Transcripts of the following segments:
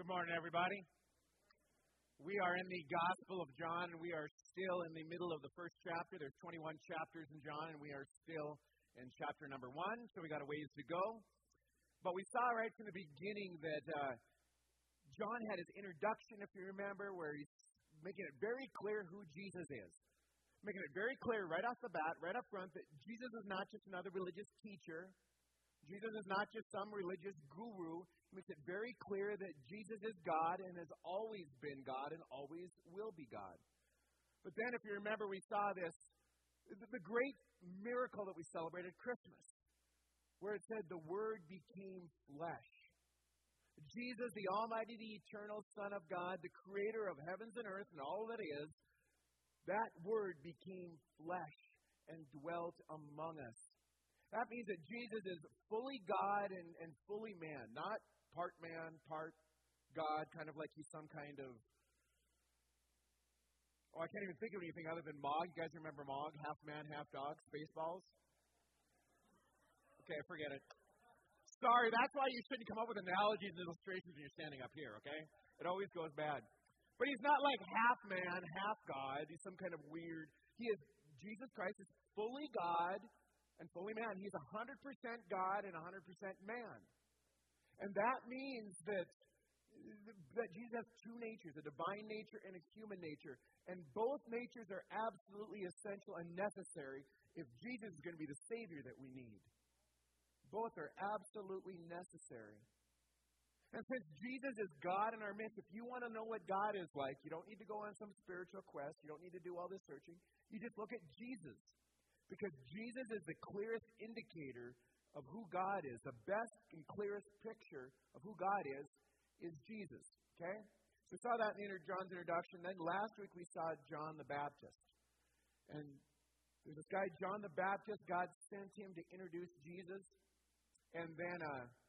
Good morning, everybody. We are in the Gospel of John, and we are still in the middle of the first chapter. There's 21 chapters in John, and we are still in chapter number 1, so we got a ways to go. But we saw right from the beginning that John had his introduction, if you remember, where he's making it very clear who Jesus is. Making it very clear right off the bat, right up front, that Jesus is not just another religious teacher. Jesus is not just some religious guru. He makes it very clear that Jesus is God and has always been God and always will be God. But then, if you remember, we saw this, the great miracle that we celebrated Christmas, where it said the Word became flesh. Jesus, the Almighty, the eternal Son of God, the creator of heavens and earth and all that is, that Word became flesh and dwelt among us. That means that Jesus is fully God and fully man, not part man, part God, kind of like he's some kind of, I can't even think of anything other than Mog. You guys remember Mog? Half man, half dog, Spaceballs? Okay, forget it. Sorry, that's why you shouldn't come up with analogies and illustrations when you're standing up here, okay? It always goes bad. But he's not like half man, half God. He's some kind of weird, Jesus Christ is fully God and fully man. He's 100% God and 100% man. And that means that Jesus has two natures, a divine nature and a human nature. And both natures are absolutely essential and necessary if Jesus is going to be the Savior that we need. Both are absolutely necessary. And since Jesus is God in our midst, if you want to know what God is like, you don't need to go on some spiritual quest. You don't need to do all this searching. You just look at Jesus. Because Jesus is the clearest indicator of who God is. The best and clearest picture of who God is Jesus. Okay? So we saw that in John's introduction. Then last week we saw John the Baptist. And there's this guy, John the Baptist. God sent him to introduce Jesus. And then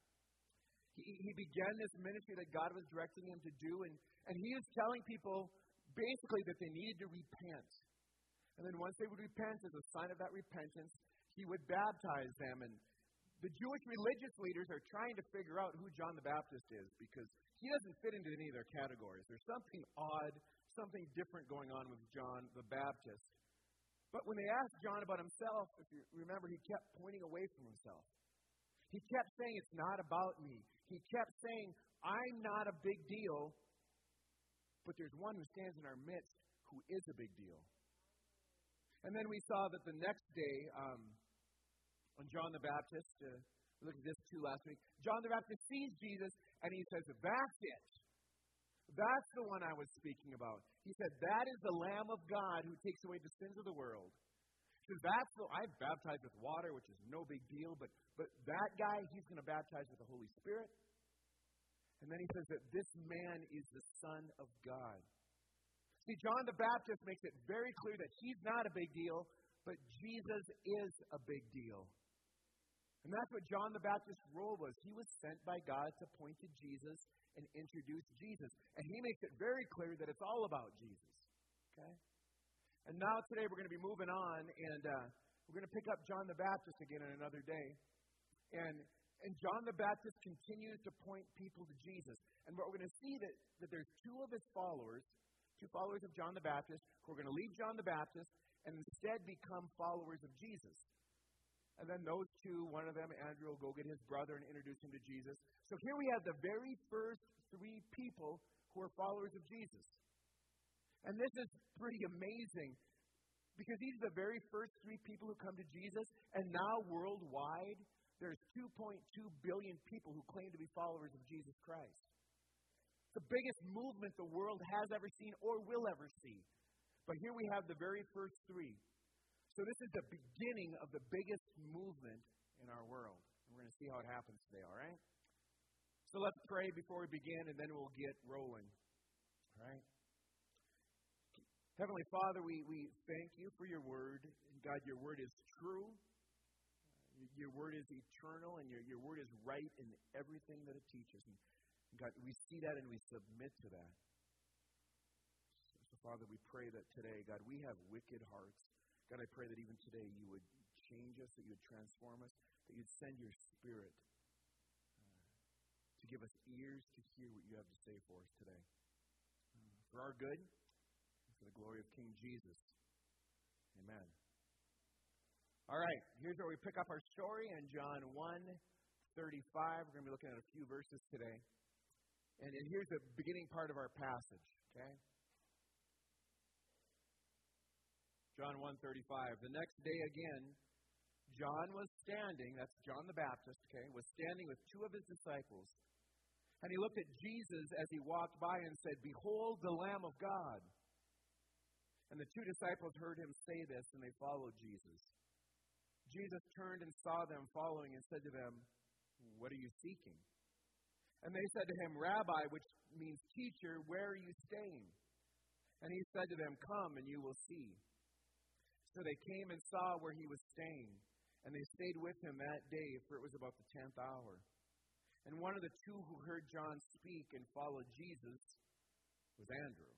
he began this ministry that God was directing him to do. And he is telling people basically that they needed to repent. And then once they would repent, as a sign of that repentance, he would baptize them. And the Jewish religious leaders are trying to figure out who John the Baptist is because he doesn't fit into any of their categories. There's something odd, something different going on with John the Baptist. But when they asked John about himself, if you remember, he kept pointing away from himself. He kept saying, it's not about me. He kept saying, I'm not a big deal, but there's one who stands in our midst who is a big deal. And then we saw that the next day, when John the Baptist, we looked at this too last week, John the Baptist sees Jesus and he says, that's it. That's the one I was speaking about. He said, that is the Lamb of God who takes away the sins of the world. He says, I'm baptized with water, which is no big deal, but that guy, he's going to baptize with the Holy Spirit. And then he says that this man is the Son of God. See, John the Baptist makes it very clear that he's not a big deal, but Jesus is a big deal. And that's what John the Baptist's role was. He was sent by God to point to Jesus and introduce Jesus. And he makes it very clear that it's all about Jesus. Okay? And now today we're going to be moving on, and we're going to pick up John the Baptist again on another day. And John the Baptist continues to point people to Jesus. And what we're going to see that there's two of his followers, two followers of John the Baptist, who are going to leave John the Baptist and instead become followers of Jesus. And then those two, one of them, Andrew, will go get his brother and introduce him to Jesus. So here we have the very first three people who are followers of Jesus. And this is pretty amazing because these are the very first three people who come to Jesus. And now worldwide, there's 2.2 billion people who claim to be followers of Jesus Christ. The biggest movement the world has ever seen or will ever see. But here we have the very first three. So this is the beginning of the biggest movement in our world. And we're going to see how it happens today, all right? So let's pray before we begin, and then we'll get rolling. All right? Heavenly Father, we thank you for your word. God, your word is true. Your word is eternal, and your word is right in everything that it teaches. And God, we see that and we submit to that. So, Father, we pray that today, God, we have wicked hearts. God, I pray that even today you would change us, that you would transform us, that you'd send your Spirit to give us ears to hear what you have to say for us today. For our good, and for the glory of King Jesus. Amen. All right, here's where we pick up our story in John 1:35. We're going to be looking at a few verses today. And here's the beginning part of our passage, okay? John 1:35. The next day again, John was standing, that's John the Baptist, okay, was standing with two of his disciples. And he looked at Jesus as he walked by and said, "Behold the Lamb of God." And the two disciples heard him say this, and they followed Jesus. Jesus turned and saw them following and said to them, "What are you seeking?" And they said to him, "Rabbi," which means teacher, "where are you staying?" And he said to them, "Come and you will see." So they came and saw where he was staying, and they stayed with him that day, for it was about the 10th hour. And one of the two who heard John speak and followed Jesus was Andrew.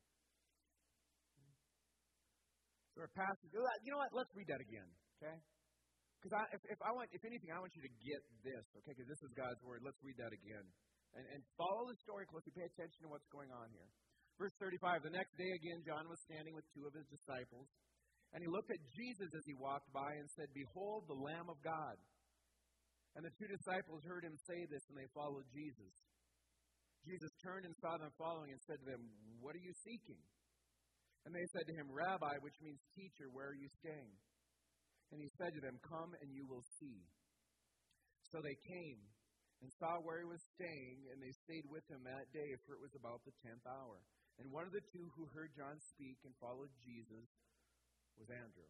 So our passage, you know what? Let's read that again, okay? Because if anything, I want you to get this, okay? Because this is God's word. Let's read that again. And follow the story closely. Pay attention to what's going on here. Verse 35, the next day again, John was standing with two of his disciples. And he looked at Jesus as he walked by and said, "Behold the Lamb of God." And the two disciples heard him say this, and they followed Jesus. Jesus turned and saw them following and said to them, "What are you seeking?" And they said to him, "Rabbi," which means teacher, "where are you staying?" And he said to them, "Come and you will see." So they came and saw where he was staying, and they stayed with him that day, for it was about the 10th hour. And one of the two who heard John speak and followed Jesus was Andrew.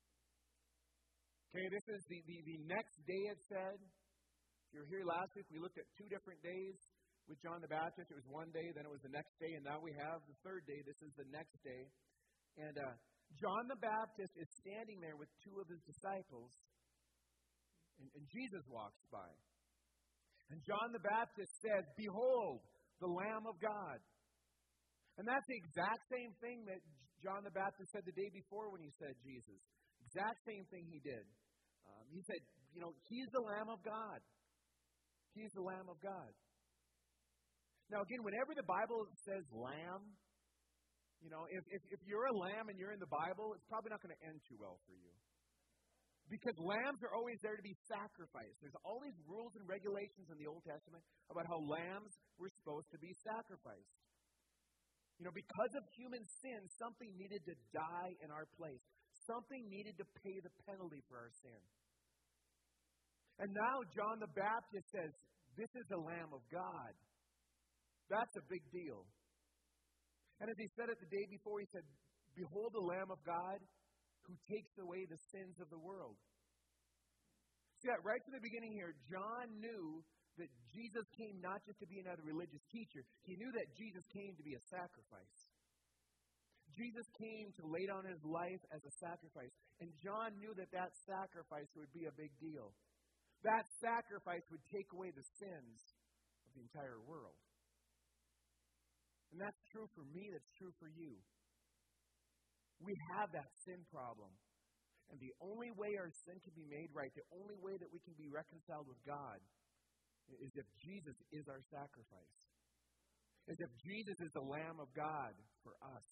Okay, this is the next day, it said. If you were here last week, we looked at 2 different days with John the Baptist. It was one day, then it was the next day, and now we have the third day. This is the next day. And John the Baptist is standing there with 2 of his disciples, and Jesus walks by. And John the Baptist says, "Behold, the Lamb of God." And that's the exact same thing that John the Baptist said the day before when he said Jesus. Exact same thing he did. He said, he's the Lamb of God. He's the Lamb of God. Now, again, whenever the Bible says lamb, if you're a lamb and you're in the Bible, it's probably not going to end too well for you. Because lambs are always there to be sacrificed. There's all these rules and regulations in the Old Testament about how lambs were supposed to be sacrificed. Because of human sin, something needed to die in our place. Something needed to pay the penalty for our sin. And now John the Baptist says, this is the Lamb of God. That's a big deal. And as he said it the day before, he said, "Behold the Lamb of God who takes away the sins of the world." See that right from the beginning here, John knew that Jesus came not just to be another religious teacher. He knew that Jesus came to be a sacrifice. Jesus came to lay down his life as a sacrifice. And John knew that sacrifice would be a big deal. That sacrifice would take away the sins of the entire world. And that's true for me, that's true for you. We have that sin problem. And the only way our sin can be made right, the only way that we can be reconciled with God, is if Jesus is our sacrifice. Is if Jesus is the Lamb of God for us.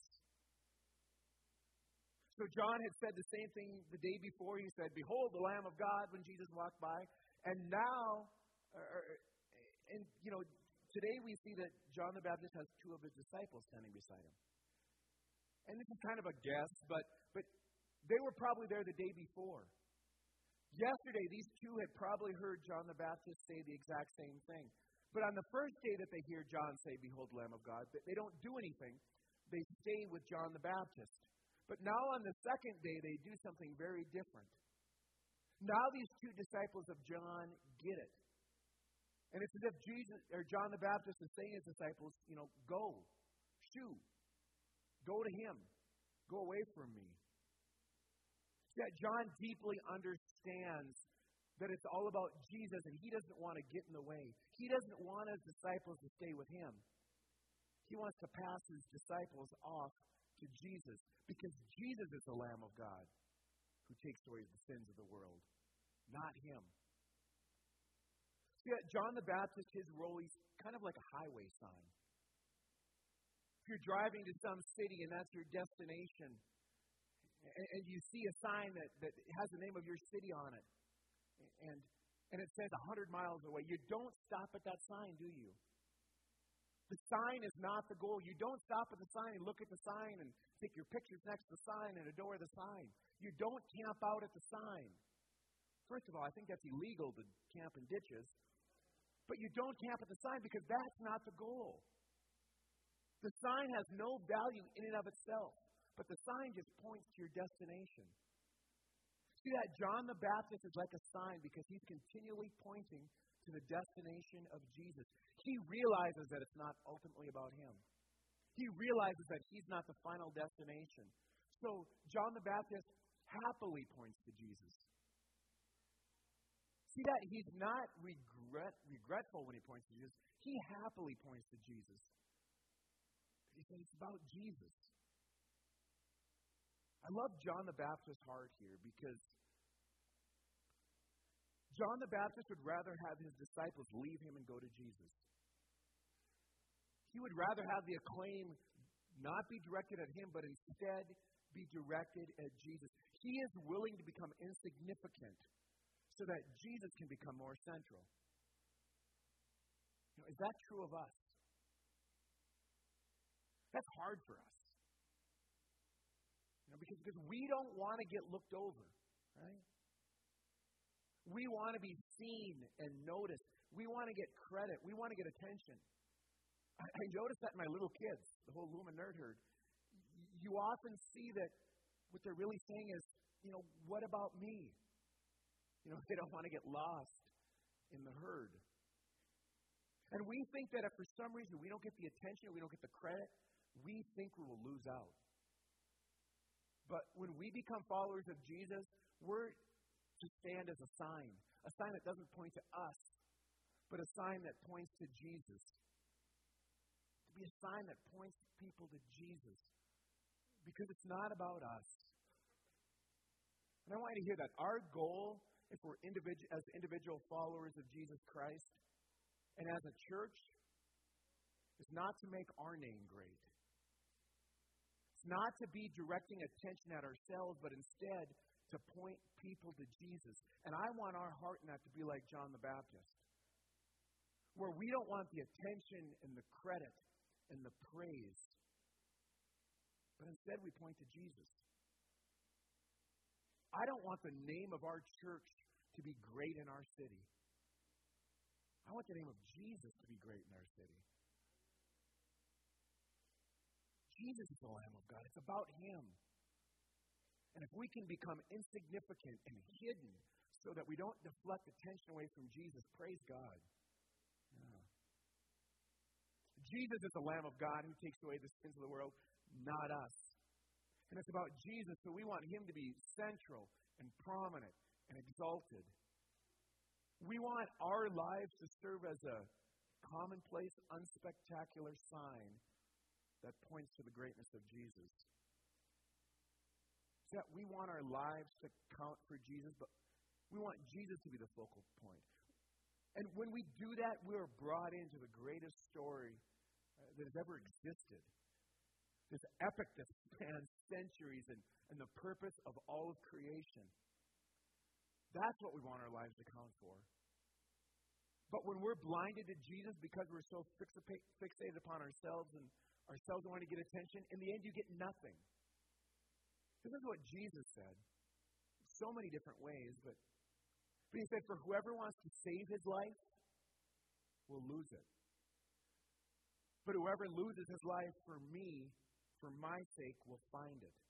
So John had said the same thing the day before. He said, "Behold the Lamb of God," when Jesus walked by. And now, today we see that John the Baptist has 2 of his disciples standing beside him. And this is kind of a guess, but they were probably there the day before. Yesterday, these 2 had probably heard John the Baptist say the exact same thing. But on the first day that they hear John say, "Behold the Lamb of God," they don't do anything. They stay with John the Baptist. But now on the second day, they do something very different. Now these 2 disciples of John get it. And it's as if John the Baptist is saying to his disciples, go, shoo, go to him, go away from me. That John deeply understands that it's all about Jesus, and he doesn't want to get in the way. He doesn't want his disciples to stay with him. He wants to pass his disciples off to Jesus, because Jesus is the Lamb of God who takes away the sins of the world, not him. See, John the Baptist, his role, he's kind of like a highway sign. If you're driving to some city and that's your destination, and you see a sign that has the name of your city on it, and it says 100 miles away, you don't stop at that sign, do you? The sign is not the goal. You don't stop at the sign and look at the sign and take your pictures next to the sign and adore the sign. You don't camp out at the sign. First of all, I think that's illegal to camp in ditches. But you don't camp at the sign because that's not the goal. The sign has no value in and of itself, but the sign just points to your destination. See that John the Baptist is like a sign because he's continually pointing to the destination of Jesus. He realizes that it's not ultimately about him. He realizes that he's not the final destination. So John the Baptist happily points to Jesus. See that? He's not regretful when he points to Jesus. He happily points to Jesus. He says it's about Jesus. I love John the Baptist's heart here because John the Baptist would rather have his disciples leave him and go to Jesus. He would rather have the acclaim not be directed at him, but instead be directed at Jesus. He is willing to become insignificant so that Jesus can become more central. Is that true of us? That's hard for us. Because we don't want to get looked over, right? We want to be seen and noticed. We want to get credit. We want to get attention. I notice that in my little kids, the whole Lumen Nerd Herd. You often see that what they're really saying is, what about me? They don't want to get lost in the herd. And we think that if for some reason we don't get the attention, or we don't get the credit, we think we will lose out. But when we become followers of Jesus, we're to stand as a sign that doesn't point to us, but a sign that points to Jesus. To be a sign that points people to Jesus. Because it's not about us. And I want you to hear that. Our goal, if we're as individual followers of Jesus Christ, and as a church, is not to make our name great. It's not to be directing attention at ourselves, but instead to point people to Jesus. And I want our heart in that to be like John the Baptist, where we don't want the attention and the credit and the praise, but instead we point to Jesus. I don't want the name of our church to be great in our city. I want the name of Jesus to be great in our city. Jesus is the Lamb of God. It's about Him. And if we can become insignificant and hidden so that we don't deflect attention away from Jesus, praise God. Yeah. Jesus is the Lamb of God who takes away the sins of the world, not us. And it's about Jesus, so we want Him to be central and prominent and exalted. We want our lives to serve as a commonplace, unspectacular sign that points to the greatness of Jesus. So that we want our lives to count for Jesus, but we want Jesus to be the focal point. And when we do that, we are brought into the greatest story that has ever existed. This epic that spans centuries and the purpose of all of creation. That's what we want our lives to count for. But when we're blinded to Jesus because we're so fixated upon ourselves and ourselves want to get attention, in the end you get nothing. This is what Jesus said. So many different ways, but He said, for whoever wants to save his life will lose it. But whoever loses his life for me, for my sake, will find it.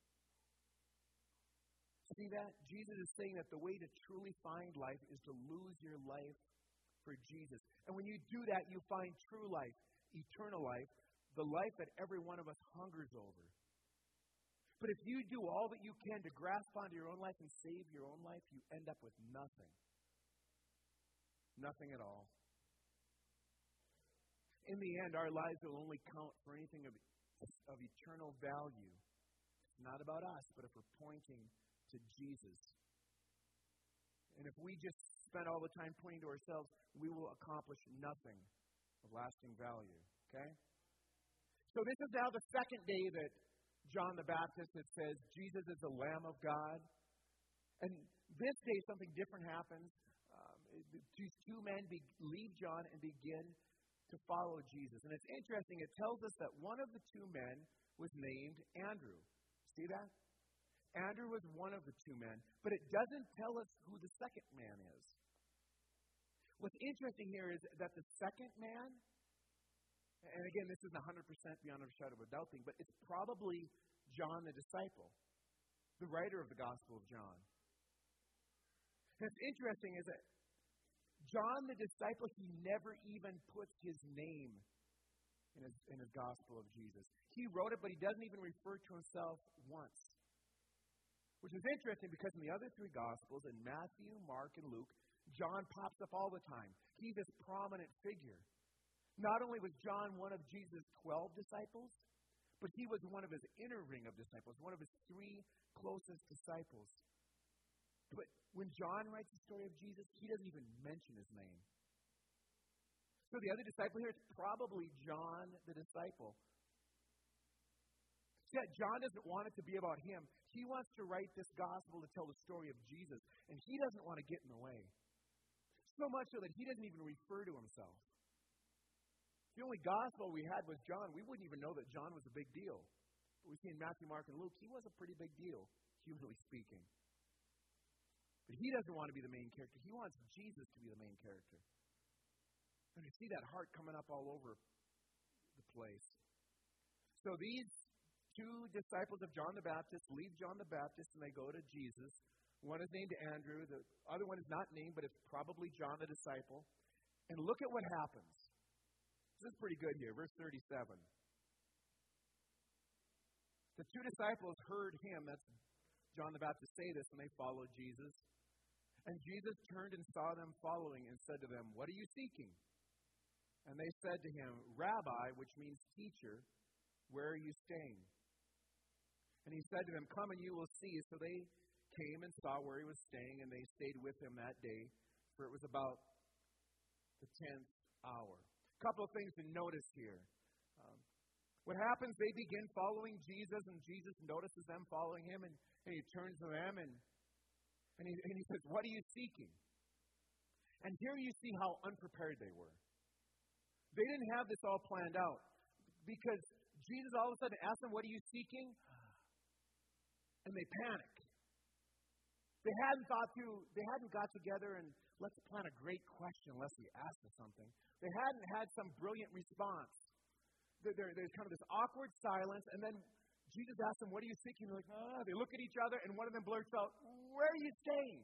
See that? Jesus is saying that the way to truly find life is to lose your life for Jesus. And when you do that, you find true life, eternal life, the life that every one of us hungers over. But if you do all that you can to grasp onto your own life and save your own life, you end up with nothing. Nothing at all. In the end, our lives will only count for anything of eternal value. It's not about us, but if we're pointing to Jesus. And if we just spend all the time pointing to ourselves, we will accomplish nothing of lasting value. Okay? So this is now the second day that John the Baptist says Jesus is the Lamb of God. And this day something different happens. These two men leave John and begin to follow Jesus. And it's interesting, it tells us that one of the two men was named Andrew. See that? Andrew was one of the two men, but it doesn't tell us who the second man is. What's interesting here is that the second man, and again, this isn't 100% beyond a shadow of a doubt thing, but it's probably John the disciple, the writer of the Gospel of John. And what's interesting is that John the disciple, he never even puts his name in his Gospel of Jesus. He wrote it, but he doesn't even refer to himself once. Which is interesting because in the other three Gospels, in Matthew, Mark, and Luke, John pops up all the time. He's this prominent figure. Not only was John one of Jesus' 12 disciples, but he was one of his inner ring of disciples, one of his three closest disciples. But when John writes the story of Jesus, he doesn't even mention his name. So the other disciple here is probably John the disciple. Yet John doesn't want it to be about him. He wants to write this gospel to tell the story of Jesus, and he doesn't want to get in the way. So much so that he doesn't even refer to himself. If the only gospel we had was John, we wouldn't even know that John was a big deal. But we see in Matthew, Mark, and Luke, he was a pretty big deal, humanly speaking. But he doesn't want to be the main character. He wants Jesus to be the main character. And you see that heart coming up all over the place. So these two disciples of John the Baptist leave John the Baptist and they go to Jesus. One is named Andrew. The other one is not named, but it's probably John the disciple. And look at what happens. This is pretty good here. Verse 37. The two disciples heard him, that's John the Baptist, say this, and they followed Jesus. And Jesus turned and saw them following and said to them, "What are you seeking?" And they said to him, "Rabbi," which means teacher, "where are you staying?" And he said to them, "Come and you will see." So they came and saw where he was staying, and they stayed with him that day, for it was about the 10th hour. A couple of things to notice here. What happens, they begin following Jesus, and Jesus notices them following him, and he turns to them, and he says, "What are you seeking?" And here you see how unprepared they were. They didn't have this all planned out, because Jesus all of a sudden asked them, "What are you seeking?" And they panic. They hadn't got together and let's plan a great question unless he asked us something. They hadn't had some brilliant response. There's kind of this awkward silence, and then Jesus asked them, "What are you seeking?" They're like, They look at each other, and one of them blurts out, "Where are you staying?"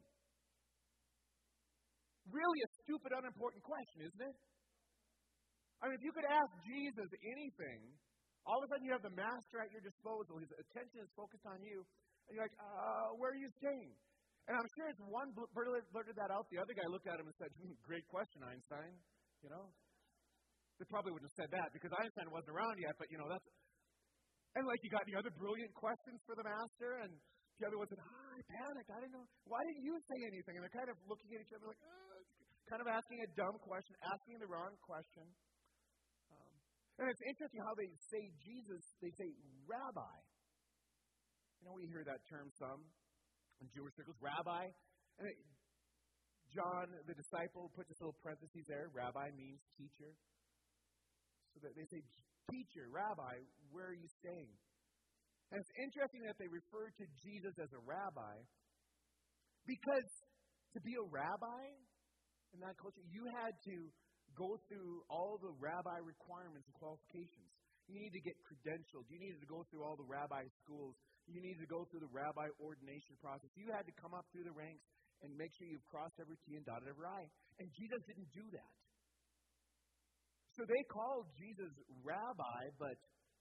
Really a stupid, unimportant question, isn't it? I mean, if you could ask Jesus anything, all of a sudden you have the master at your disposal. His attention is focused on you. And you're like, "Where are you staying?" And I'm sure as one blurted that out, the other guy looked at him and said, "Great question, Einstein." You know? They probably wouldn't have said that because Einstein wasn't around yet, but that's... And you got any other brilliant questions for the master? And the other one said, "I panicked. I didn't know. Why didn't you say anything?" And they're kind of looking at each other like, kind of asking a dumb question, asking the wrong question. And it's interesting how they say Jesus, they say Rabbi. We hear that term some in Jewish circles, Rabbi. And John, the disciple, put this little parentheses there. Rabbi means teacher. So that they say, "Teacher, Rabbi, where are you staying?" And it's interesting that they refer to Jesus as a rabbi because to be a rabbi in that culture, you had to go through all the rabbi requirements and qualifications. You needed to get credentialed. You needed to go through all the rabbi schools. You needed to go through the rabbi ordination process. You had to come up through the ranks and make sure you've crossed every T and dotted every I. And Jesus didn't do that. So they called Jesus rabbi, but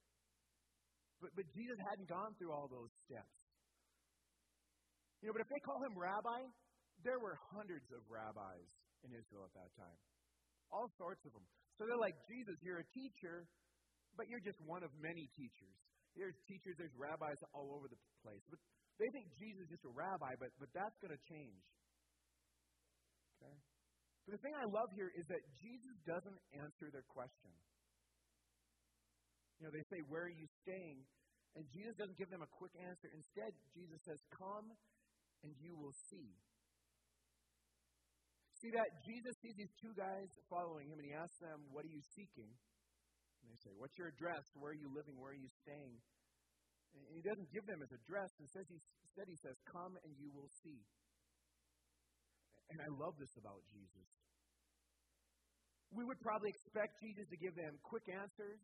Jesus hadn't gone through all those steps. But if they call him rabbi, there were hundreds of rabbis in Israel at that time. All sorts of them. So they're like, "Jesus, you're a teacher, but you're just one of many teachers. There's teachers, there's rabbis all over the place." But they think Jesus is just a rabbi, but that's going to change. Okay? But the thing I love here is that Jesus doesn't answer their question. They say, where are you staying? And Jesus doesn't give them a quick answer. Instead, Jesus says, come and you will see. See that Jesus sees these two guys following him, and he asks them, what are you seeking? And they say, what's your address? Where are you living? Where are you staying? And he doesn't give them his address. Instead, he says, come and you will see. And I love this about Jesus. We would probably expect Jesus to give them quick answers.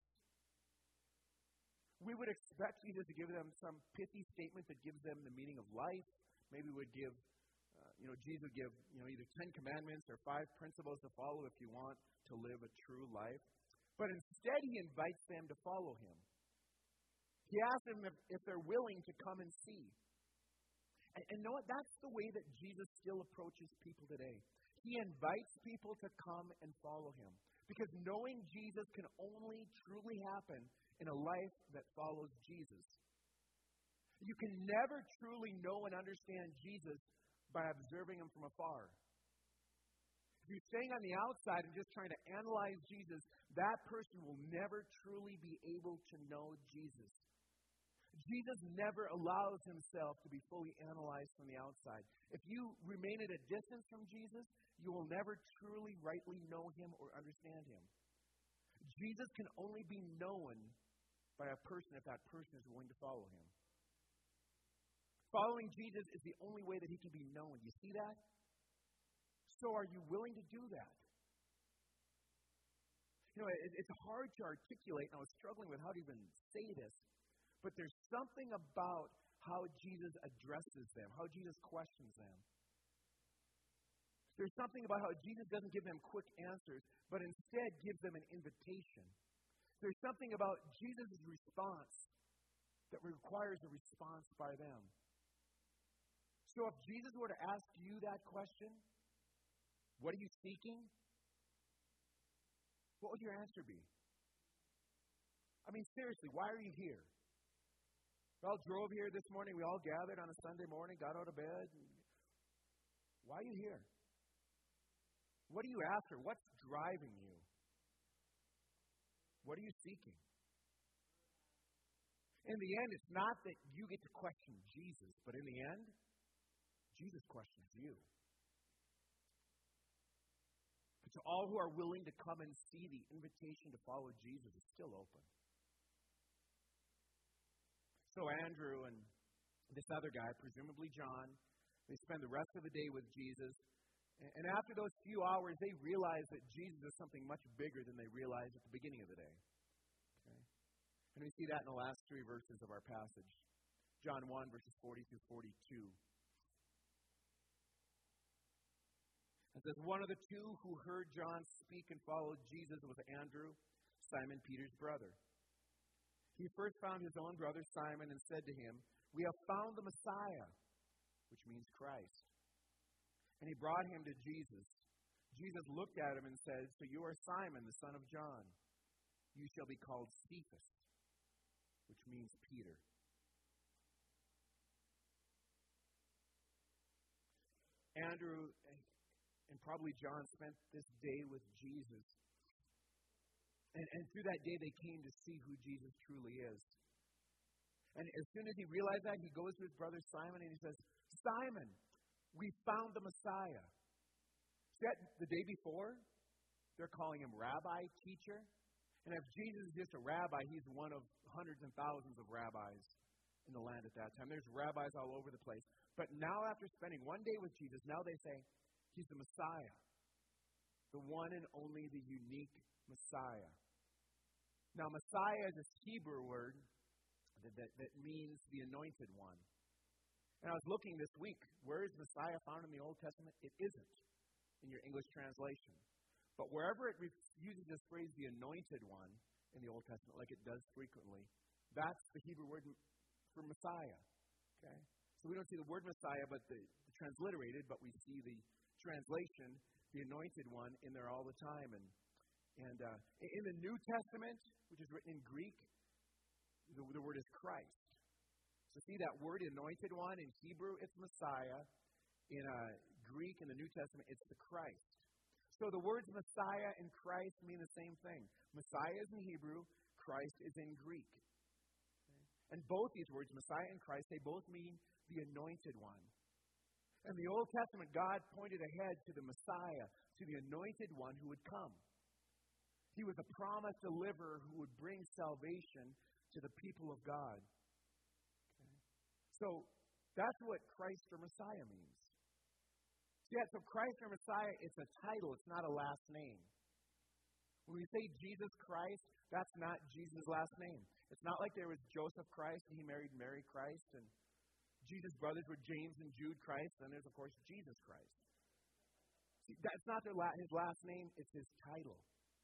We would expect Jesus to give them some pithy statement that gives them the meaning of life. Maybe we would give, Jesus would give, either 10 commandments or 5 principles to follow if you want to live a true life. But instead, he invites them to follow him. He asks them if they're willing to come and see. And know what? That's the way that Jesus still approaches people today. He invites people to come and follow him. Because knowing Jesus can only truly happen in a life that follows Jesus. You can never truly know and understand Jesus by observing him from afar. If you're staying on the outside and just trying to analyze Jesus, that person will never truly be able to know Jesus. Jesus never allows himself to be fully analyzed from the outside. If you remain at a distance from Jesus, you will never truly rightly know him or understand him. Jesus can only be known by a person if that person is willing to follow him. Following Jesus is the only way that he can be known. You see that? So are you willing to do that? It's hard to articulate, and I was struggling with how to even say this. But there's something about how Jesus addresses them, how Jesus questions them. There's something about how Jesus doesn't give them quick answers, but instead gives them an invitation. There's something about Jesus' response that requires a response by them. So if Jesus were to ask you that question, what are you seeking? What would your answer be? I mean, seriously, why are you here? We all drove here this morning. We all gathered on a Sunday morning, got out of bed. Why are you here? What are you after? What's driving you? What are you seeking? In the end, it's not that you get to question Jesus, but in the end, Jesus questions you. But to all who are willing to come and see, the invitation to follow Jesus is still open. So Andrew and this other guy, presumably John, they spend the rest of the day with Jesus. And after those few hours, they realize that Jesus is something much bigger than they realized at the beginning of the day. Okay? And we see that in the last 3 verses of our passage. John 1, verses 40 through 42. It says, one of the two who heard John speak and followed Jesus was Andrew, Simon Peter's brother. He first found his own brother Simon and said to him, we have found the Messiah, which means Christ. And he brought him to Jesus. Jesus looked at him and said, so you are Simon, the son of John. You shall be called Cephas, which means Peter. Andrew and probably John spent this day with Jesus. And through that day, they came to see who Jesus truly is. And as soon as he realized that, he goes to his brother Simon and he says, Simon, we found the Messiah. See that the day before, they're calling him rabbi, teacher. And if Jesus is just a rabbi, he's one of hundreds and thousands of rabbis in the land at that time. There's rabbis all over the place. But now after spending one day with Jesus, now they say, he's the Messiah. The one and only, the unique Messiah. Now, Messiah is a Hebrew word that means the anointed one. And I was looking this week, where is Messiah found in the Old Testament? It isn't in your English translation. But wherever it uses this phrase, the anointed one, in the Old Testament, like it does frequently, that's the Hebrew word for Messiah. Okay? So we don't see the word Messiah, but the transliterated, but we see the translation, the anointed one, in there all the time. And in the New Testament, which is written in Greek, the word is Christ. So see that word, anointed one, in Hebrew, it's Messiah. In Greek, in the New Testament, it's the Christ. So the words Messiah and Christ mean the same thing. Messiah is in Hebrew, Christ is in Greek. And both these words, Messiah and Christ, they both mean the anointed one. In the Old Testament, God pointed ahead to the Messiah, to the anointed one who would come. He was a promised deliverer who would bring salvation to the people of God. Okay. So that's what Christ or Messiah means. Yeah, so Christ or Messiah, it's a title, it's not a last name. When we say Jesus Christ, that's not Jesus' last name. It's not like there was Joseph Christ and he married Mary Christ, and Jesus' brothers were James and Jude Christ, and there's, of course, Jesus Christ. See, that's not his last name, it's his title.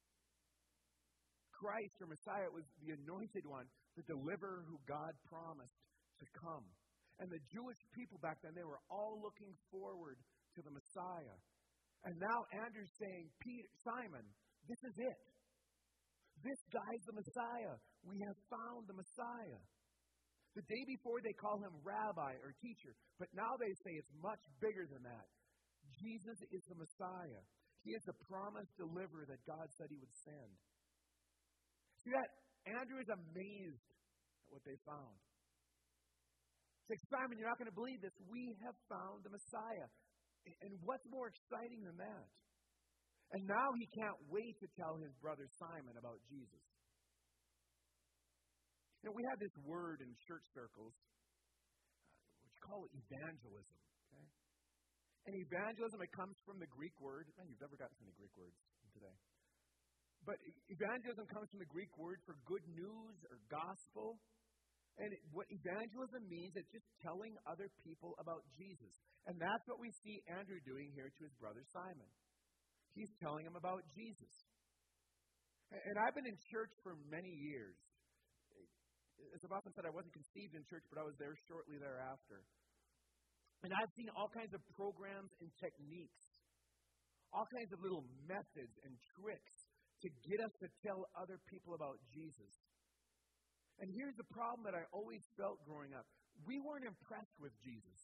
Christ or Messiah was the anointed one, the deliverer who God promised to come. And the Jewish people back then, they were all looking forward to the Messiah. And now Andrew's saying, Simon, this is it. This guy's the Messiah. We have found the Messiah. The day before they call him rabbi or teacher, but now they say it's much bigger than that. Jesus is the Messiah. He is the promised deliverer that God said he would send. See that? Andrew is amazed at what they found. He's like, Simon, you're not going to believe this. We have found the Messiah. And what's more exciting than that? And now he can't wait to tell his brother Simon about Jesus. You know, we have this word in church circles, which call it evangelism. Okay? And evangelism, it comes from the Greek word. Man, you've never gotten to the Greek words today. But evangelism comes from the Greek word for good news or gospel. And what evangelism means is just telling other people about Jesus. And that's what we see Andrew doing here to his brother Simon. He's telling him about Jesus. And I've been in church for many years. As I've often said, I wasn't conceived in church, but I was there shortly thereafter. And I've seen all kinds of programs and techniques, all kinds of little methods and tricks to get us to tell other people about Jesus. And here's the problem that I always felt growing up. We weren't impressed with Jesus.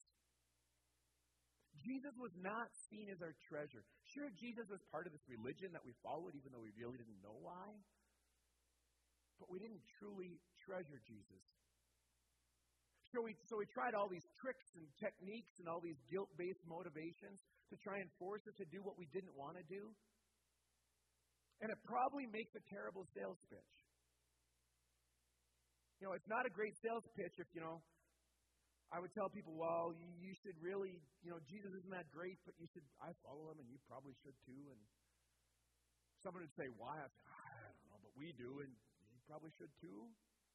Jesus was not seen as our treasure. Sure, Jesus was part of this religion that we followed, even though we really didn't know why. But we didn't truly treasure Jesus. So we tried all these tricks and techniques and all these guilt-based motivations to try and force us to do what we didn't want to do. And it probably makes a terrible sales pitch. You know, it's not a great sales pitch if, I would tell people, well, you should really, Jesus isn't that great, but I follow him and you probably should too. And someone would say, why? I don't know, but we do and you probably should too.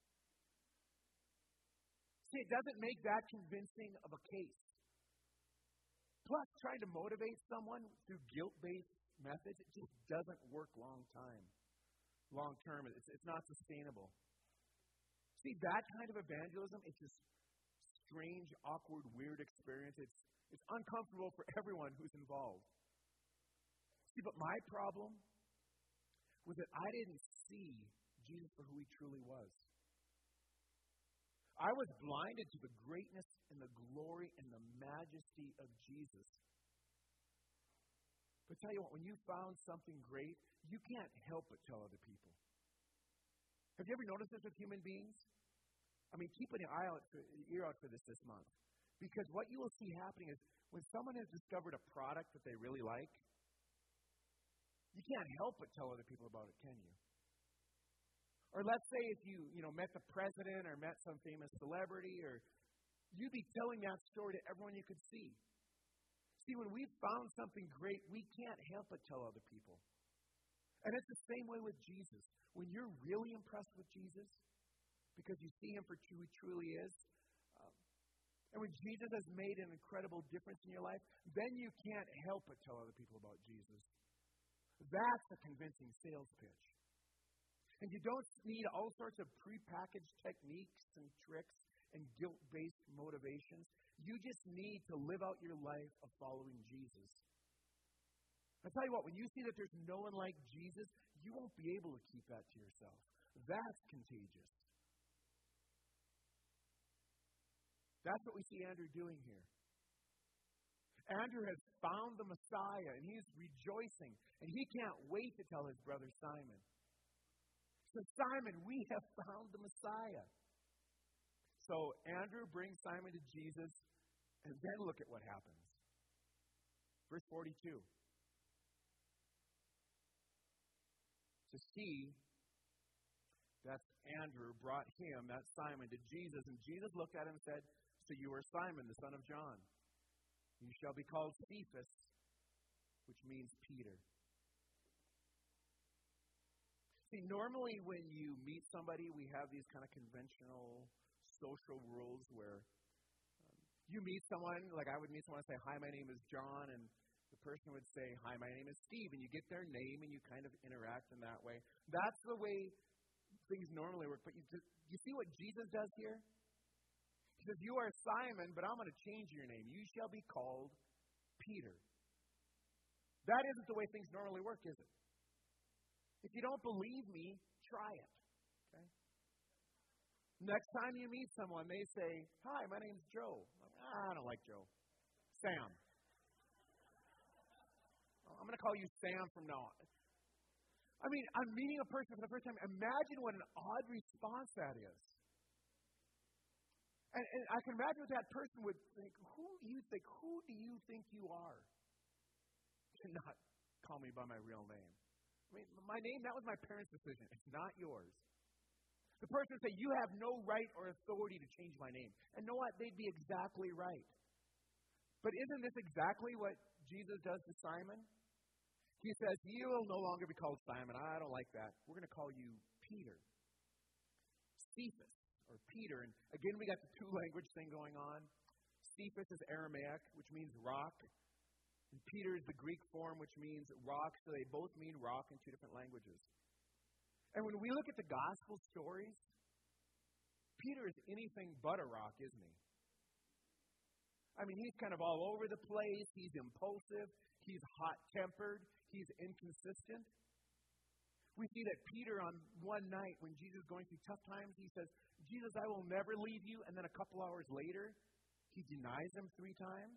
See, it doesn't make that convincing of a case. Plus, trying to motivate someone through guilt-based methods, it just doesn't work long term. It's not sustainable. See, that kind of evangelism, it's this strange, awkward, weird experience. It's uncomfortable for everyone who's involved. See, but my problem was that I didn't see Jesus for who he truly was. I was blinded to the greatness and the glory and the majesty of Jesus. But tell you what, when you found something great, you can't help but tell other people. Have you ever noticed this with human beings? I mean, keep an ear out for this month. Because what you will see happening is when someone has discovered a product that they really like, you can't help but tell other people about it, can you? Or let's say if you met the president or met some famous celebrity, or you'd be telling that story to everyone you could see. See, when we've found something great, we can't help but tell other people. And it's the same way with Jesus. When you're really impressed with Jesus, because you see him for who he truly is, and when Jesus has made an incredible difference in your life, then you can't help but tell other people about Jesus. That's a convincing sales pitch. And you don't need all sorts of prepackaged techniques and tricks and guilt-based motivations. You just need to live out your life of following Jesus. I'll tell you what, when you see that there's no one like Jesus, you won't be able to keep that to yourself. That's contagious. That's what we see Andrew doing here. Andrew has found the Messiah, and he's rejoicing. And he can't wait to tell his brother Simon. So, Simon, we have found the Messiah. So, Andrew brings Simon to Jesus, and then look at what happens. Verse 42. To see that Andrew brought him, that Simon, to Jesus. And Jesus looked at him and said, so you are Simon, the son of John. You shall be called Cephas, which means Peter. See, normally when you meet somebody, we have these kind of conventional social rules where you meet someone, like I would meet someone and say, hi, my name is John, and the person would say, hi, my name is Steve, and you get their name and you kind of interact in that way. That's the way things normally work. But you see what Jesus does here? He says, you are Simon, but I'm going to change your name. You shall be called Peter. That isn't the way things normally work, is it? If you don't believe me, try it. Okay? Next time you meet someone, they say, hi, my name's Joe. I don't like Joe. Sam. I'm going to call you Sam from now on. I mean, I'm meeting a person for the first time. Imagine what an odd response that is. And I can imagine what that person would think. Who do you think you are? To not call me by my real name. I mean, my name, that was my parents' decision. It's not yours. The person would say, you have no right or authority to change my name. And know what? They'd be exactly right. But isn't this exactly what Jesus does to Simon? He says, you will no longer be called Simon. I don't like that. We're going to call you Peter. Cephas, or Peter. And again, we got the two-language thing going on. Cephas is Aramaic, which means rock. And Peter is the Greek form, which means rock. So they both mean rock in two different languages. And when we look at the gospel stories, Peter is anything but a rock, isn't he? I mean, he's kind of all over the place. He's impulsive. He's hot-tempered. He's inconsistent. We see that Peter on one night when Jesus is going through tough times, he says, Jesus, I will never leave you. And then a couple hours later, he denies him 3 times.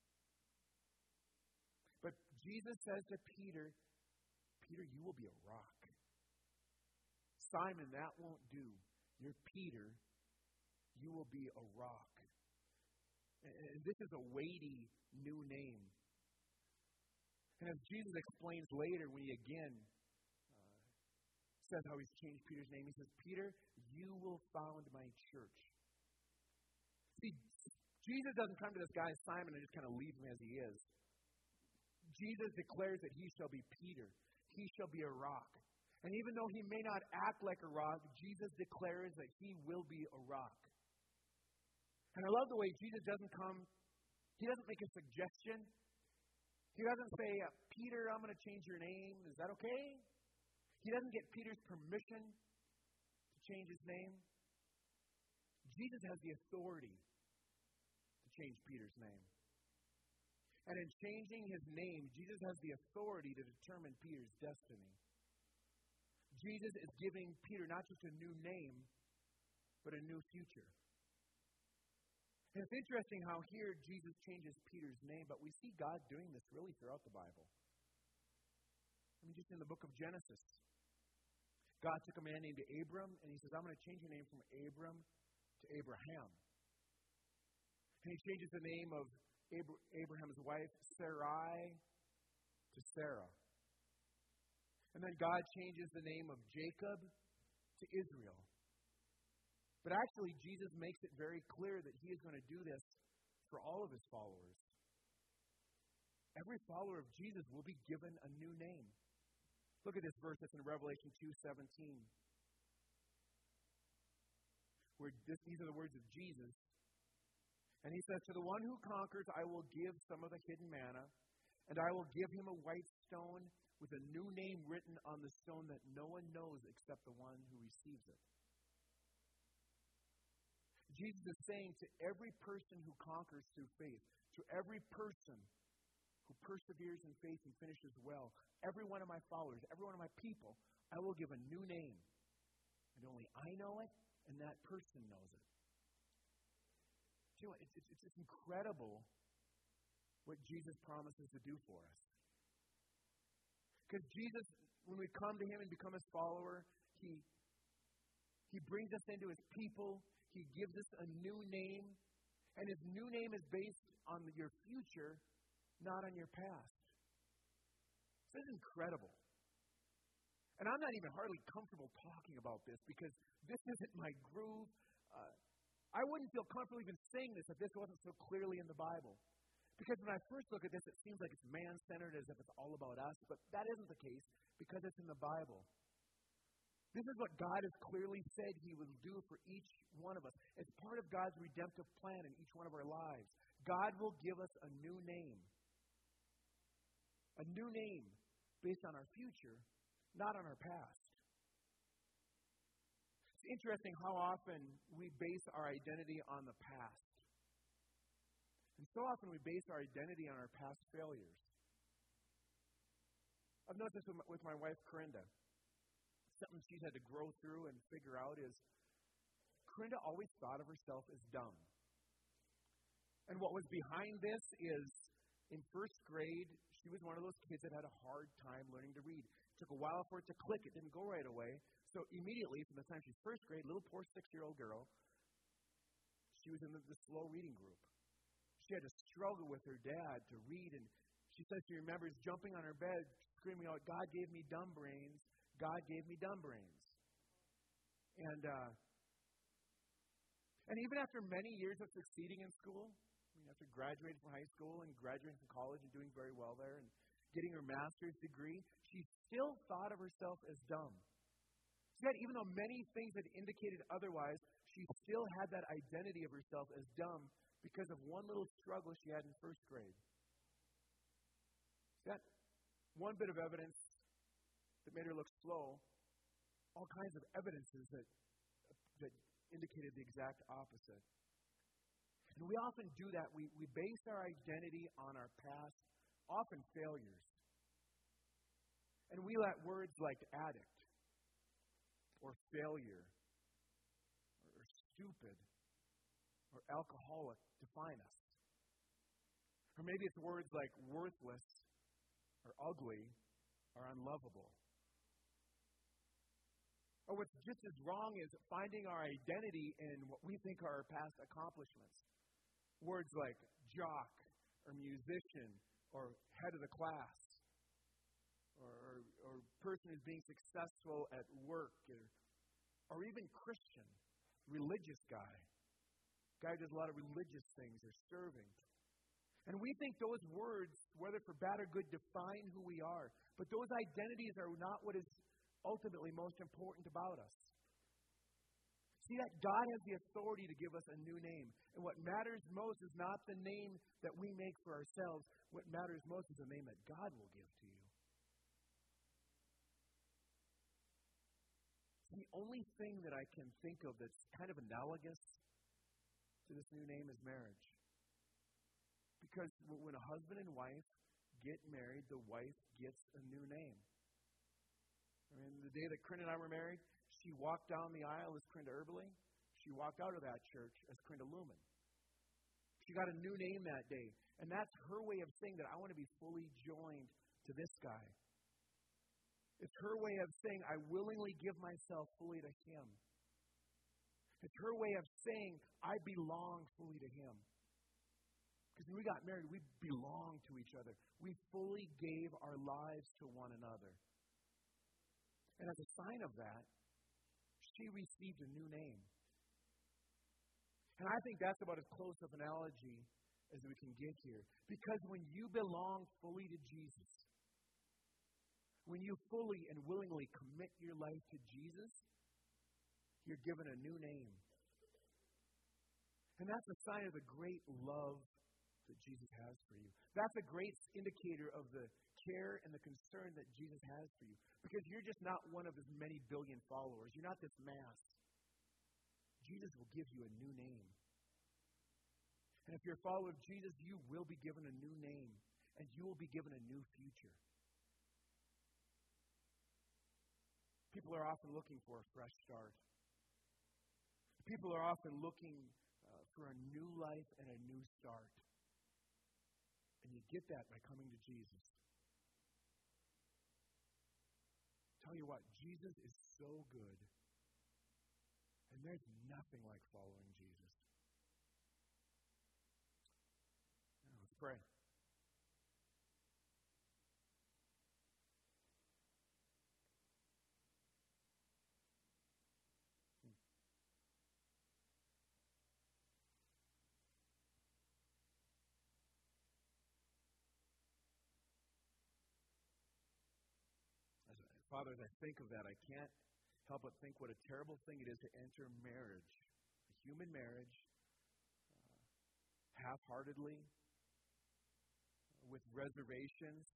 But Jesus says to Peter, Peter, you will be a rock. Simon, that won't do. You're Peter. You will be a rock. And this is a weighty new name. And as Jesus explains later, when he again says how he's changed Peter's name, he says, Peter, you will found my church. See, Jesus doesn't come to this guy Simon and just kind of leave him as he is. Jesus declares that he shall be Peter. He shall be a rock. And even though he may not act like a rock, Jesus declares that he will be a rock. And I love the way Jesus doesn't come, he doesn't make a suggestion. He doesn't say, Peter, I'm going to change your name. Is that okay? He doesn't get Peter's permission to change his name. Jesus has the authority to change Peter's name. And in changing his name, Jesus has the authority to determine Peter's destiny. Jesus is giving Peter not just a new name, but a new future. And it's interesting how here Jesus changes Peter's name, but we see God doing this really throughout the Bible. I mean, just in the book of Genesis, God took a man named Abram, and he says, I'm going to change your name from Abram to Abraham. And he changes the name of Abraham's wife, Sarai, to Sarah. And then God changes the name of Jacob to Israel. But actually, Jesus makes it very clear that he is going to do this for all of his followers. Every follower of Jesus will be given a new name. Look at this verse that's in Revelation 2:17. These are the words of Jesus. And he says, to the one who conquers, I will give some of the hidden manna, and I will give him a white stone with a new name written on the stone that no one knows except the one who receives it. Jesus is saying to every person who conquers through faith, to every person who perseveres in faith and finishes well, every one of my followers, every one of my people, I will give a new name. And only I know it, and that person knows it. You know, it's incredible what Jesus promises to do for us. Because Jesus, when we come to Him and become His follower, He brings us into His people. He gives us a new name. And His new name is based on your future, not on your past. This is incredible. And I'm not even hardly comfortable talking about this because this isn't my groove. I wouldn't feel comfortable even saying this if this wasn't so clearly in the Bible. Because when I first look at this, it seems like it's man-centered, as if it's all about us. But that isn't the case because it's in the Bible. This is what God has clearly said He will do for each one of us. It's part of God's redemptive plan in each one of our lives. God will give us a new name. A new name based on our future, not on our past. It's interesting how often we base our identity on the past. And so often we base our identity on our past failures. I've noticed this with my wife, Corinda. Something she's had to grow through and figure out is Corinda always thought of herself as dumb. And what was behind this is in first grade, she was one of those kids that had a hard time learning to read. It took a while for it to click. It didn't go right away. So immediately, from the time she's first grade, little poor 6-year-old girl, she was in the slow reading group. She had to struggle with her dad to read, and she says she remembers jumping on her bed, screaming out, "God gave me dumb brains. God gave me dumb brains." And even after many years of succeeding in school, after graduating from high school and graduating from college and doing very well there and getting her master's degree, she still thought of herself as dumb. Yet, even though many things had indicated otherwise, she still had that identity of herself as dumb because of one little struggle she had in first grade. That one bit of evidence that made her look slow, all kinds of evidences that indicated the exact opposite. And we often do that. We base our identity on our past, often failures. And we let words like addict or failure or stupid or alcoholic define us. Or maybe it's words like worthless or ugly or unlovable. Or what's just as wrong is finding our identity in what we think are our past accomplishments. Words like jock or musician or head of the class or person who's being successful at work or even Christian, religious guy who does a lot of religious things or serving. And we think those words, whether for bad or good, define who we are. But those identities are not what is ultimately most important about us. See that God has the authority to give us a new name. And what matters most is not the name that we make for ourselves. What matters most is the name that God will give to you. The only thing that I can think of that's kind of analogous to this new name is marriage. Because when a husband and wife get married, the wife gets a new name. I mean, the day that Corinda and I were married, she walked down the aisle as Corinda Eberle. She walked out of that church as Corinda Lumen. She got a new name that day. And that's her way of saying that I want to be fully joined to this guy. It's her way of saying I willingly give myself fully to him. It's her way of saying I belong fully to him. Because when we got married, we belonged to each other. We fully gave our lives to one another. And as a sign of that, she received a new name. And I think that's about as close of an analogy as we can get here. Because when you belong fully to Jesus, when you fully and willingly commit your life to Jesus, you're given a new name. And that's a sign of the great love that Jesus has for you. That's a great indicator of the care and the concern that Jesus has for you. Because you're just not one of his many billion followers. You're not this mass. Jesus will give you a new name. And if you're a follower of Jesus, you will be given a new name. And you will be given a new future. People are often looking for a fresh start. People are often looking for a new life and a new start. And you get that by coming to Jesus. Tell you what, Jesus is so good. And there's nothing like following Jesus. Now, let's pray. Father, as I think of that, I can't help but think what a terrible thing it is to enter marriage, a human marriage, half-heartedly, with reservations,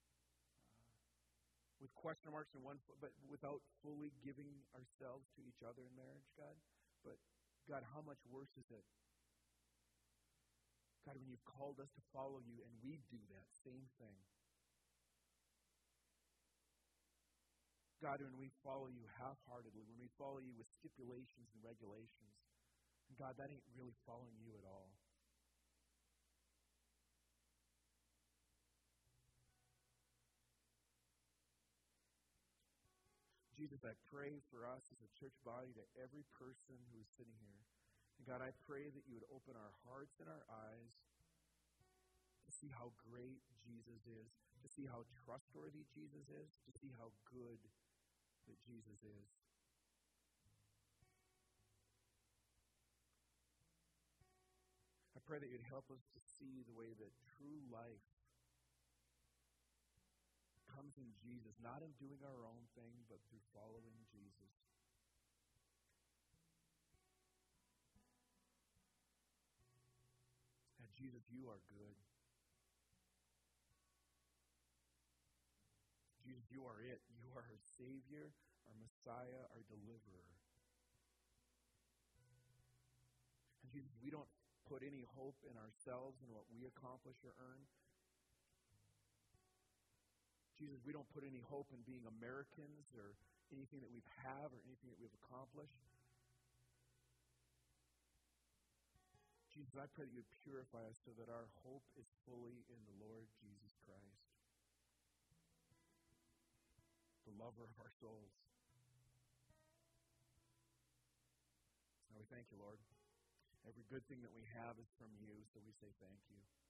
with question marks in one foot, but without fully giving ourselves to each other in marriage, God. But, God, how much worse is it? God, when you've called us to follow you and we do that same thing. God, when we follow you half-heartedly, when we follow you with stipulations and regulations, and God, that ain't really following you at all. Jesus, I pray for us as a church body, to every person who is sitting here. And God, I pray that you would open our hearts and our eyes to see how great Jesus is, to see how trustworthy Jesus is, to see how good that Jesus is. I pray that you'd help us to see the way that true life comes in Jesus, not in doing our own thing, but through following Jesus. And Jesus, you are good. Jesus, you are it. You are our Savior, our Messiah, our Deliverer. And Jesus, we don't put any hope in ourselves and what we accomplish or earn. Jesus, we don't put any hope in being Americans or anything that we have or anything that we've accomplished. Jesus, I pray that you would purify us so that our hope is fully in the Lord Jesus Christ, the lover of our souls. Now we thank you, Lord. Every good thing that we have is from you, so we say thank you.